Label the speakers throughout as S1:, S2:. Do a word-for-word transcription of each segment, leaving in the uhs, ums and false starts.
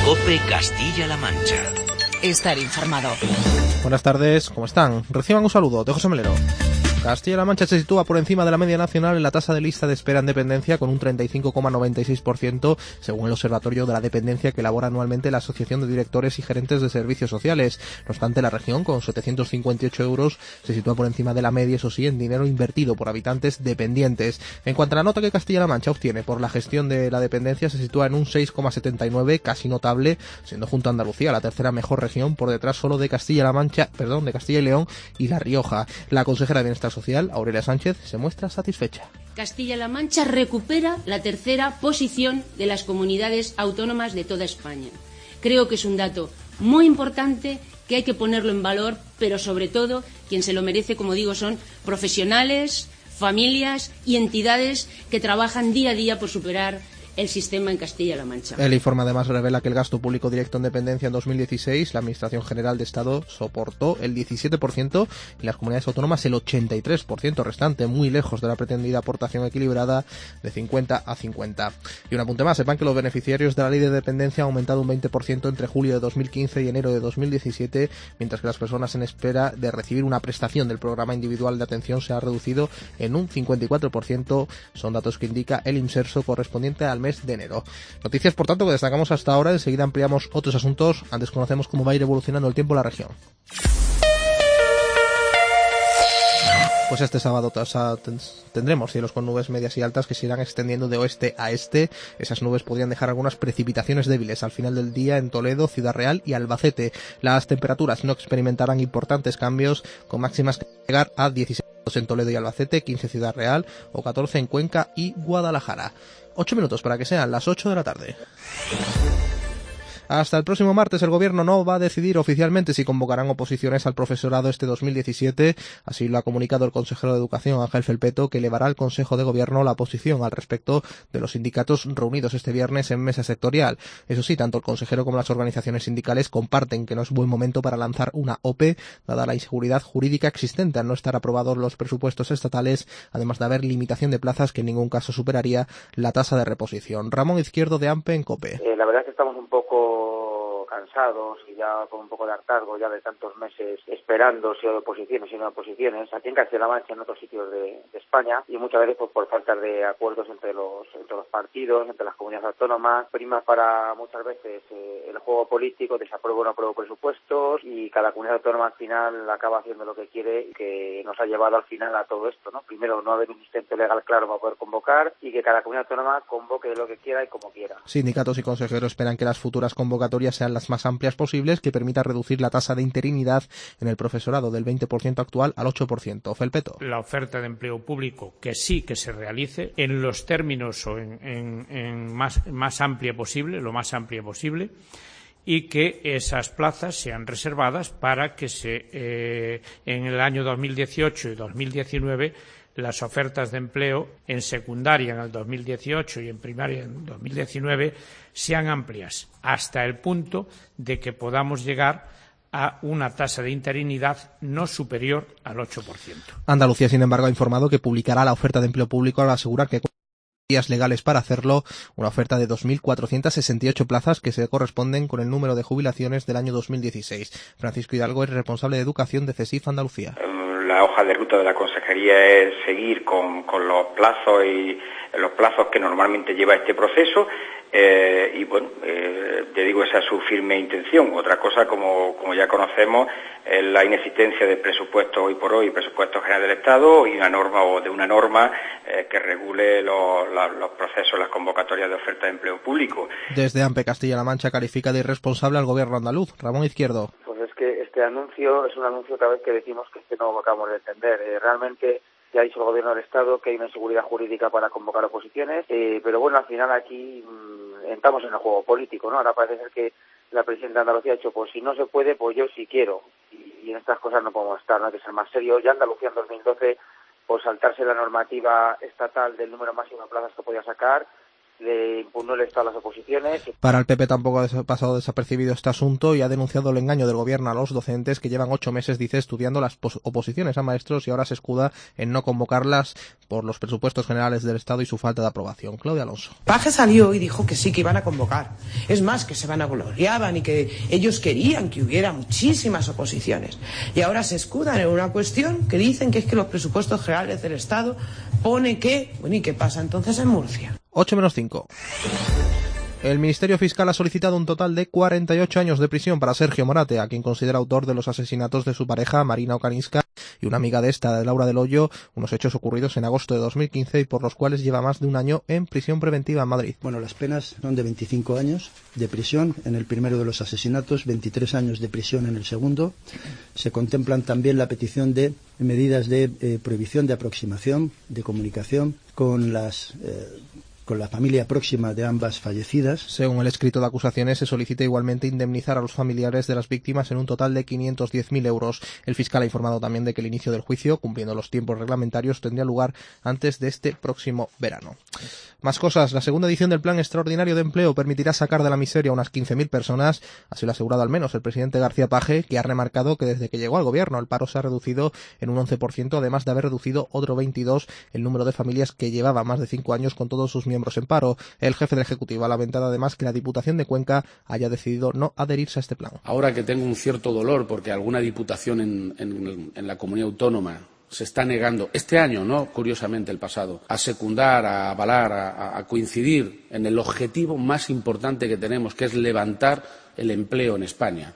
S1: COPE Castilla-La Mancha.
S2: Estar informado.
S3: Buenas tardes, ¿cómo están? Reciban un saludo de José Melero. Castilla-La Mancha se sitúa por encima de la media nacional en la tasa de lista de espera en dependencia con un treinta y cinco coma noventa y seis por ciento según el Observatorio de la Dependencia que elabora anualmente la Asociación de Directores y Gerentes de Servicios Sociales. No obstante, la región, con setecientos cincuenta y ocho euros, se sitúa por encima de la media, eso sí, en dinero invertido por habitantes dependientes. En cuanto a la nota que Castilla-La Mancha obtiene por la gestión de la dependencia, se sitúa en un seis coma setenta y nueve, casi notable, siendo junto a Andalucía la tercera mejor región, por detrás solo de Castilla-La Mancha, perdón, de Castilla y León y La Rioja. La consejera de Bienestar Social, Aurelia Sánchez, se muestra satisfecha.
S4: Castilla-La Mancha recupera la tercera posición de las comunidades autónomas de toda España. Creo que es un dato muy importante que hay que ponerlo en valor, pero sobre todo quien se lo merece, como digo, son profesionales, familias y entidades que trabajan día a día por superar el sistema en Castilla-La Mancha.
S3: El informe además revela que el gasto público directo en dependencia en dos mil dieciséis, la Administración General de Estado soportó el diecisiete por ciento y las comunidades autónomas el ochenta y tres por ciento restante, muy lejos de la pretendida aportación equilibrada de cincuenta a cincuenta. Y un apunte más, sepan que los beneficiarios de la ley de dependencia han aumentado un veinte por ciento entre julio de dos mil quince y enero de dos mil diecisiete, mientras que las personas en espera de recibir una prestación del programa individual de atención se ha reducido en un cincuenta y cuatro por ciento. Son datos que indica el IMSERSO correspondiente al mes de enero. Noticias, por tanto, que destacamos hasta ahora. Enseguida ampliamos otros asuntos. Antes conocemos cómo va a ir evolucionando el tiempo en la región. Pues este sábado tendremos cielos con nubes medias y altas que se irán extendiendo de oeste a este. Esas nubes podrían dejar algunas precipitaciones débiles al final del día en Toledo, Ciudad Real y Albacete. Las temperaturas no experimentarán importantes cambios, con máximas que llegar a dieciséis en Toledo y Albacete, quince Ciudad Real o catorce en Cuenca y Guadalajara. Ocho minutos para que sean las ocho de la tarde. Hasta el próximo martes el Gobierno no va a decidir oficialmente si convocarán oposiciones al profesorado este dos mil diecisiete. Así lo ha comunicado el consejero de Educación, Ángel Felpeto, que elevará al Consejo de Gobierno la posición al respecto de los sindicatos reunidos este viernes en mesa sectorial. Eso sí, tanto el consejero como las organizaciones sindicales comparten que no es buen momento para lanzar una O P E, dada la inseguridad jurídica existente al no estar aprobados los presupuestos estatales, además de haber limitación de plazas que en ningún caso superaría la tasa de reposición. Ramón Izquierdo, de AMPE, en COPE.
S5: Eh, la verdad es que estamos un poco cansados y ya con un poco de hartazgo ya de tantos meses esperando si hay oposiciones y no oposiciones aquí en Castilla-La Mancha, en otros sitios de, de España, y muchas veces pues, por falta de acuerdos entre los entre los partidos, entre las comunidades autónomas, prima para muchas veces eh, el juego político, desapruebo o no apruebo presupuestos, y cada comunidad autónoma al final acaba haciendo lo que quiere, y que nos ha llevado al final a todo esto, ¿no? Primero, no haber un sustento legal claro para poder convocar, y que cada comunidad autónoma convoque lo que quiera y como quiera.
S3: Sindicatos y consejeros esperan que las futuras convocatorias sean las más amplias posibles, que permita reducir la tasa de interinidad en el profesorado del veinte por ciento actual al ocho por ciento. Felpeto.
S6: La oferta de empleo público que sí que se realice en los términos o en, en, en más, más amplia posible, lo más amplia posible, y que esas plazas sean reservadas para que se eh, en el año dos mil dieciocho y dos mil diecinueve las ofertas de empleo en secundaria en el dos mil dieciocho y en primaria en dos mil diecinueve sean amplias, hasta el punto de que podamos llegar a una tasa de interinidad no superior al ocho por ciento.
S3: Andalucía, sin embargo, ha informado que publicará la oferta de empleo público al asegurar que vías legales para hacerlo, una oferta de dos mil cuatrocientas sesenta y ocho plazas que se corresponden con el número de jubilaciones del año dos mil dieciséis. Francisco Hidalgo es responsable de educación de CESIF Andalucía.
S7: La hoja de ruta de la consejería es seguir con, con los plazos y los plazos que normalmente lleva este proceso, eh, y bueno, eh, te digo, esa es su firme intención. Otra cosa, como, como ya conocemos, es la inexistencia de presupuesto hoy por hoy, presupuesto general del Estado y una norma o de una norma eh, que regule los, los, los procesos, las convocatorias de oferta de empleo público.
S3: Desde AMPE Castilla-La Mancha califica de irresponsable al Gobierno andaluz. Ramón Izquierdo.
S5: Pues es que este anuncio es un anuncio otra vez que decimos que este no lo acabamos de entender. Eh, realmente ya ha dicho el Gobierno del Estado que hay una inseguridad jurídica para convocar oposiciones, eh, pero bueno, al final aquí mmm, entramos en el juego político, ¿no? Ahora parece ser que la presidenta de Andalucía ha dicho, pues si no se puede, pues yo sí quiero, y, y en estas cosas no podemos estar, no hay que ser más serios. Ya Andalucía en dos mil doce, por saltarse la normativa estatal del número máximo de plazas que podía sacar, le impugnó el Estado a las oposiciones.
S3: Para el P P tampoco ha pasado desapercibido este asunto y ha denunciado el engaño del gobierno a los docentes que llevan ocho meses, dice, estudiando las oposiciones a maestros y ahora se escuda en no convocarlas por los presupuestos generales del Estado y su falta de aprobación. Claudia Alonso.
S8: Paje salió y dijo que sí, que iban a convocar. Es más, que se vanagloriaban y que ellos querían que hubiera muchísimas oposiciones. Y ahora se escudan en una cuestión que dicen que es que los presupuestos generales del Estado pone que... Bueno, ¿y qué pasa entonces en Murcia?
S3: ocho menos cinco. El Ministerio Fiscal ha solicitado un total de cuarenta y ocho años de prisión para Sergio Morate, a quien considera autor de los asesinatos de su pareja Marina Ocanisca y una amiga de esta, de Laura del Hoyo, unos hechos ocurridos en agosto de dos mil quince y por los cuales lleva más de un año en prisión preventiva en Madrid.
S9: Bueno, las penas son de veinticinco años de prisión en el primero de los asesinatos, veintitrés años de prisión en el segundo. Se contemplan también la petición de medidas de eh, prohibición de aproximación, de comunicación con las... Eh, con la familia próxima de ambas fallecidas.
S3: Según el escrito de acusaciones, se solicita igualmente indemnizar a los familiares de las víctimas en un total de quinientos diez mil euros. El fiscal ha informado también de que el inicio del juicio, cumpliendo los tiempos reglamentarios, tendría lugar antes de este próximo verano. Más cosas. La segunda edición del Plan Extraordinario de Empleo permitirá sacar de la miseria a unas quince mil personas. Así lo ha asegurado al menos el presidente García Paje, que ha remarcado que desde que llegó al gobierno el paro se ha reducido en un once por ciento, además de haber reducido otro veintidós por ciento el número de familias que llevaba más de cinco años con todos sus miembros en paro. El jefe del Ejecutivo ha lamentado además que la Diputación de Cuenca haya decidido no adherirse a este plan.
S10: Ahora que tengo un cierto dolor porque alguna diputación en, en, en la comunidad autónoma se está negando, este año, no curiosamente el pasado, a secundar, a avalar, a, a coincidir en el objetivo más importante que tenemos, que es levantar el empleo en España,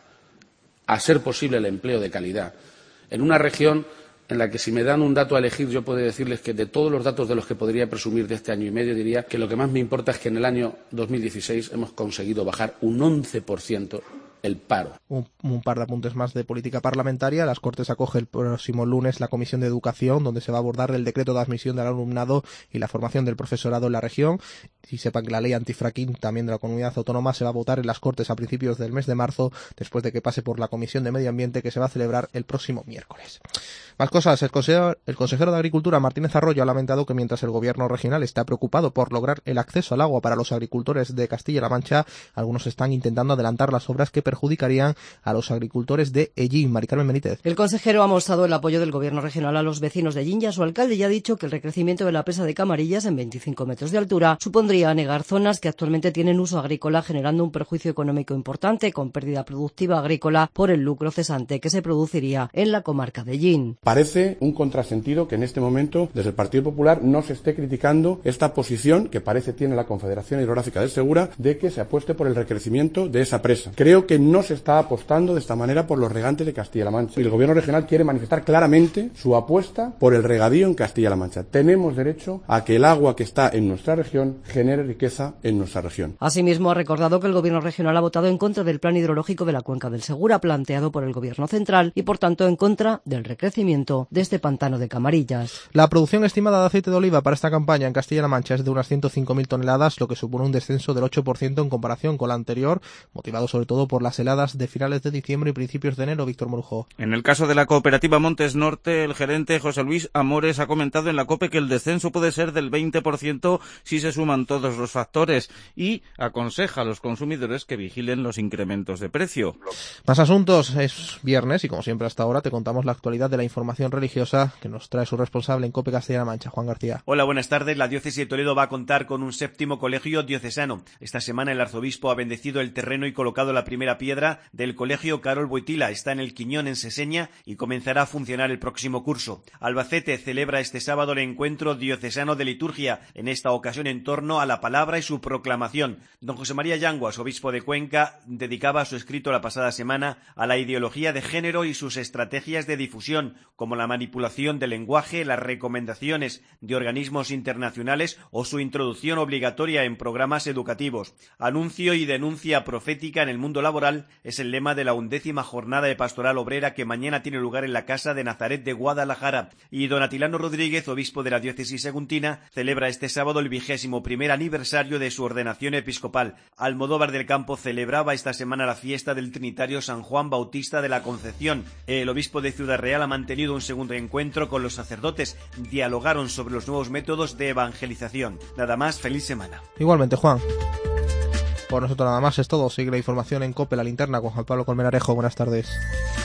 S10: a ser posible el empleo de calidad, en una región en la que, si me dan un dato a elegir, yo puedo decirles que de todos los datos de los que podría presumir de este año y medio, diría que lo que más me importa es que en el año dos mil dieciséis hemos conseguido bajar un once por ciento el paro.
S3: Un, un par de apuntes más de política parlamentaria. Las Cortes acoge el próximo lunes la Comisión de Educación, donde se va a abordar el decreto de admisión del alumnado y la formación del profesorado en la región. Y sepan que la ley antifracking también de la comunidad autónoma se va a votar en las Cortes a principios del mes de marzo, después de que pase por la Comisión de Medio Ambiente, que se va a celebrar el próximo miércoles. Más cosas. El consejero, el consejero de Agricultura, Martínez Arroyo, ha lamentado que mientras el gobierno regional está preocupado por lograr el acceso al agua para los agricultores de Castilla-La Mancha, algunos están intentando adelantar las obras que perjudicarían a los agricultores de Ellín. Mari Carmen Benítez.
S11: El consejero ha mostrado el apoyo del gobierno regional a los vecinos de Ellín y a su alcalde, y ha dicho que el recrecimiento de la presa de Camarillas en veinticinco metros de altura supondría anegar zonas que actualmente tienen uso agrícola, generando un perjuicio económico importante con pérdida productiva agrícola por el lucro cesante que se produciría en la comarca de Ellín.
S12: Parece un contrasentido que en este momento desde el Partido Popular no se esté criticando esta posición que parece tiene la Confederación Hidrográfica del Segura de que se apueste por el recrecimiento de esa presa. Creo que no se está apostando de esta manera por los regantes de Castilla-La Mancha. Y el gobierno regional quiere manifestar claramente su apuesta por el regadío en Castilla-La Mancha. Tenemos derecho a que el agua que está en nuestra región genere riqueza en nuestra región.
S11: Asimismo, ha recordado que el gobierno regional ha votado en contra del plan hidrológico de la cuenca del Segura planteado por el gobierno central y, por tanto, en contra del recrecimiento de este pantano de Camarillas.
S3: La producción estimada de aceite de oliva para esta campaña en Castilla-La Mancha es de unas ciento cinco mil toneladas, lo que supone un descenso del ocho por ciento en comparación con la anterior, motivado sobre todo por las heladas de finales de diciembre y principios de enero. Víctor Morujo.
S13: En el caso de la cooperativa Montes Norte, el gerente José Luis Amores ha comentado en la COPE que el descenso puede ser del veinte por ciento si se suman todos los factores y aconseja a los consumidores que vigilen los incrementos de precio.
S3: Más asuntos. Es viernes y, como siempre hasta ahora, te contamos la actualidad de la información religiosa que nos trae su responsable en COPE Castilla-La Mancha, Juan García.
S14: Hola, buenas tardes. La diócesis de Toledo va a contar con un séptimo colegio diocesano. Esta semana el arzobispo ha bendecido el terreno y colocado la primera piedra del colegio Carol Boitila. Está en el Quiñón, en Seseña, y comenzará a funcionar el próximo curso. Albacete celebra este sábado el encuentro diocesano de liturgia, en esta ocasión en torno a la palabra y su proclamación. Don José María Yanguas, obispo de Cuenca, dedicaba su escrito la pasada semana a la ideología de género y sus estrategias de difusión, como la manipulación del lenguaje, las recomendaciones de organismos internacionales o su introducción obligatoria en programas educativos. Anuncio y denuncia profética en el mundo laboral episcopal es el lema de la undécima jornada de pastoral obrera que mañana tiene lugar en la Casa de Nazaret de Guadalajara. Y don Atilano Rodríguez, obispo de la diócesis saguntina, celebra este sábado el vigésimo primer aniversario de su ordenación episcopal. Almodóvar del Campo celebraba esta semana la fiesta del Trinitario San Juan Bautista de la Concepción. El obispo de Ciudad Real ha mantenido un segundo encuentro con los sacerdotes. Dialogaron sobre los nuevos métodos de evangelización. Nada más, feliz semana.
S3: Igualmente, Juan. Por nosotros nada más es todo. Sigue la información en COPE, La Linterna, con Juan Pablo Colmenarejo. Buenas tardes.